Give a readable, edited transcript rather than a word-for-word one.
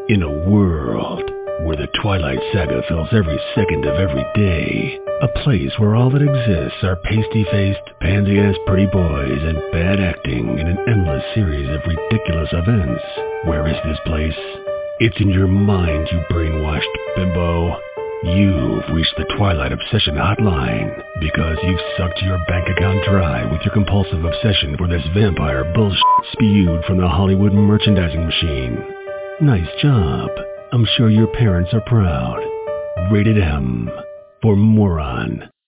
In a world where the Twilight Saga fills every second of every day, a place where all that exists are pasty-faced, pansy-ass pretty boys and bad acting in an endless series of ridiculous events. Where is this place? It's in your mind, you brainwashed bimbo. You've reached the Twilight Obsession Hotline because you've sucked your bank account dry with your compulsive obsession for this vampire bullshit spewed from the Hollywood merchandising machine. Nice job. I'm sure your parents are proud. Rated M for moron.